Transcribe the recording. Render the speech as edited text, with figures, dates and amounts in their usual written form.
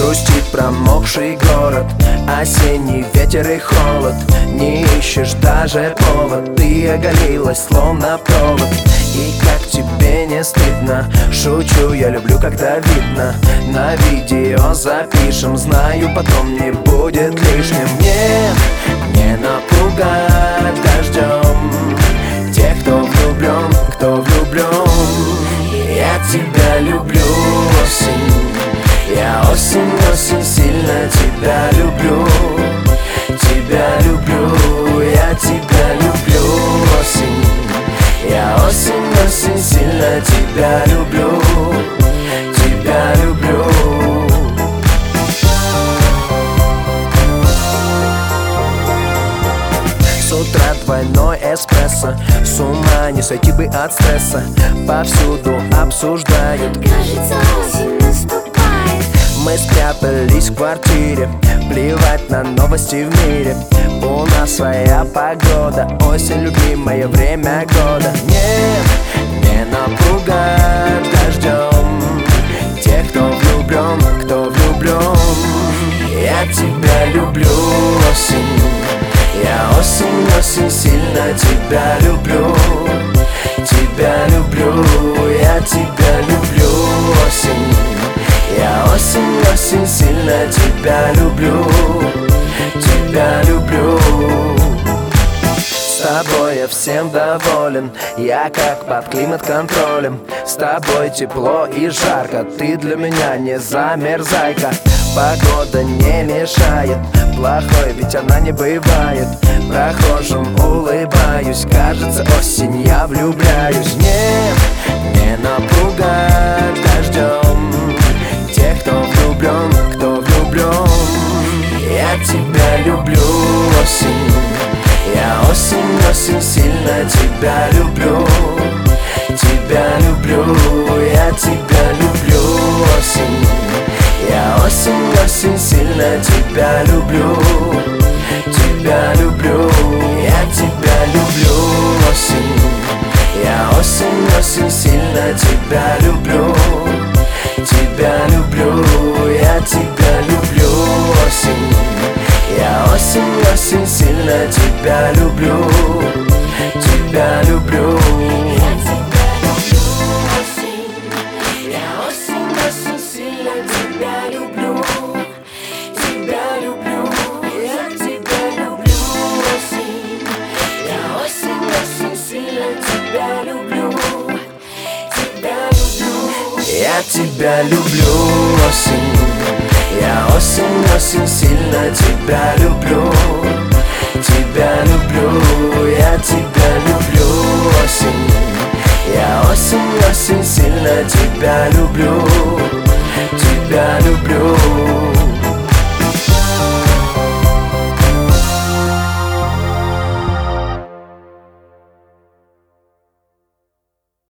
Грустит промокший город, осенний ветер и холод. Не ищешь даже повод, ты оголилась словно провод. И как тебе не стыдно, шучу, я люблю, когда видно. На видео запишем, знаю, потом не будет лишним. Нет, не напугать дождем тех, кто влюблен, кто влюблен. Я тебя люблю, осень. Я осень, осень, сильно тебя люблю. Тебя люблю, я тебя люблю, осень. Я осень, осень, сильно тебя люблю. Тебя люблю. С утра двойной эспрессо, с ума не сойти бы от стресса. Повсюду обсуждают, кажется, осень наступает. Мы спрятались в квартире, плевать на новости в мире. У нас своя погода, осень, любимое время года. Нет, не напугать дождем тех, кто влюблен, кто влюблен. Я тебя люблю, осень. Я осень, осень, сильно тебя люблю. Тебя люблю, я тебя люблю, осень. Я осень, осень, сильно тебя люблю. Тебя люблю. С тобой я всем доволен, я как под климат-контролем. С тобой тепло и жарко, ты для меня не замерзайка. Погода не мешает, плохой ведь она не бывает. Прохожим улыбаюсь, кажется, осень, я влюбляюсь. Нет, не напугать дождем тех, кто влюблен, кто влюблен. Я тебя люблю, осень. Я осень, осень, сильно тебя люблю. Тебя люблю, я тебя люблю, осень. Я осень, осень, сильно тебя люблю. Тебя люблю, я тебя люблю, осень. Я осень, осень, сильно тебя люблю. Тебя люблю, я тебя люблю, осень. Я осень, осень, сильно тебя люблю. Тебя люблю. Я тебя люблю, осень. Я осень, осень, сильно тебя люблю. Тебя люблю, я тебя люблю, осень. Я осень, осень, сильно тебя люблю. Тебя люблю. Я тебя люблю, осень. Я осень, осень, сильно тебя люблю. Тебя люблю, я тебя люблю, осень. Я осень, осень, сильно тебя люблю.